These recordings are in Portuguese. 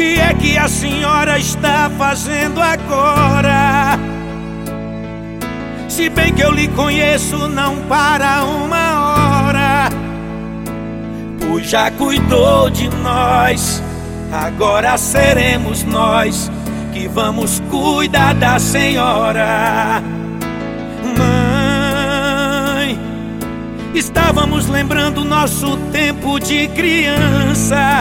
que é que a senhora está fazendo agora? Se bem que eu lhe conheço não para uma hora, pois já cuidou de nós, agora seremos nós que vamos cuidar da senhora. Mãe, estávamos lembrando nosso tempo de criança,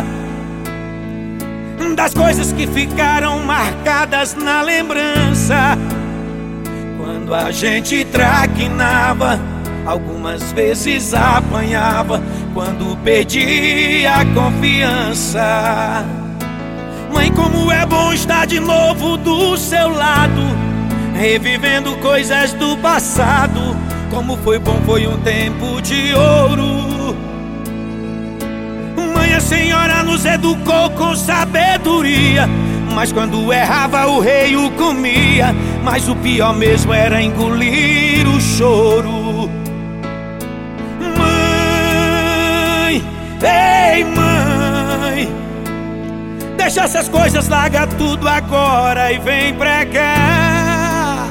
das coisas que ficaram marcadas na lembrança. Quando a gente traquinava, algumas vezes apanhava, quando perdia a confiança. Mãe, como é bom estar de novo do seu lado, revivendo coisas do passado. Como foi bom, foi um tempo de ouro. Mãe, a senhora nos educou com sabedoria, mas quando errava o rei o comia. Mas o pior mesmo era engolir o choro. Mãe, ei mãe, deixa essas coisas, larga tudo agora e vem pra cá.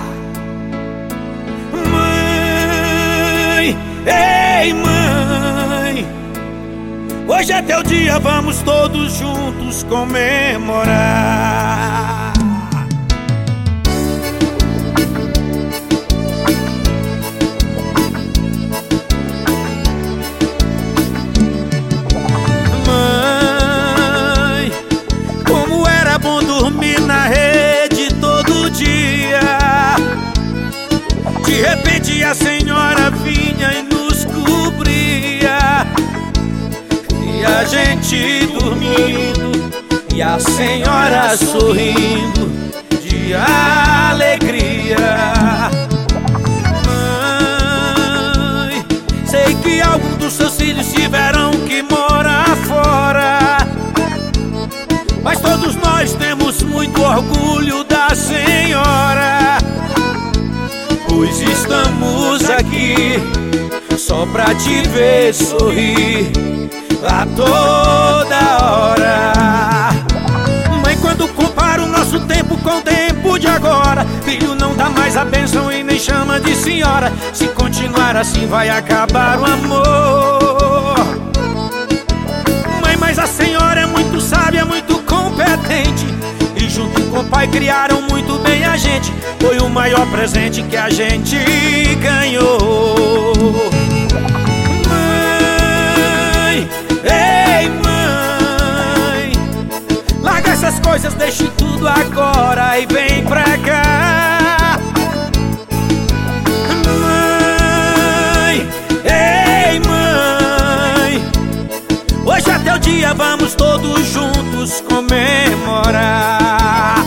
Mãe, ei mãe, hoje é teu dia, vamos todos juntos comemorar. Mãe, como era bom dormir na rede todo dia. De repente a senhora vinha e nos cobria, e a gente dormindo e a senhora sorrindo de alegria. Mãe, sei que alguns dos seus filhos tiveram que morar fora, mas todos nós temos muito orgulho da senhora, pois estamos aqui só pra te ver sorrir a toda hora. Mãe, quando comparo o nosso tempo com o tempo de agora, filho não dá mais a bênção e nem chama de senhora. Se continuar assim vai acabar o amor. Mãe, mas a senhora é muito sábia, muito competente, e junto com o pai criaram muito bem a gente. Foi o maior presente que a gente ganhou. Ei mãe, larga essas coisas, deixe tudo agora e vem pra cá. Mãe, ei mãe, hoje é teu dia, vamos todos juntos comemorar.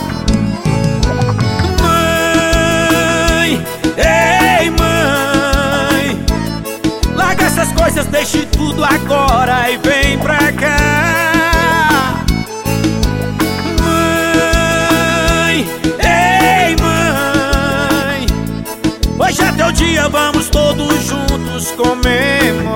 Mãe, ei mãe, larga essas coisas, deixe tudo agora e vem pra cá. Mãe, ei mãe, hoje é teu dia, vamos todos juntos comemorar.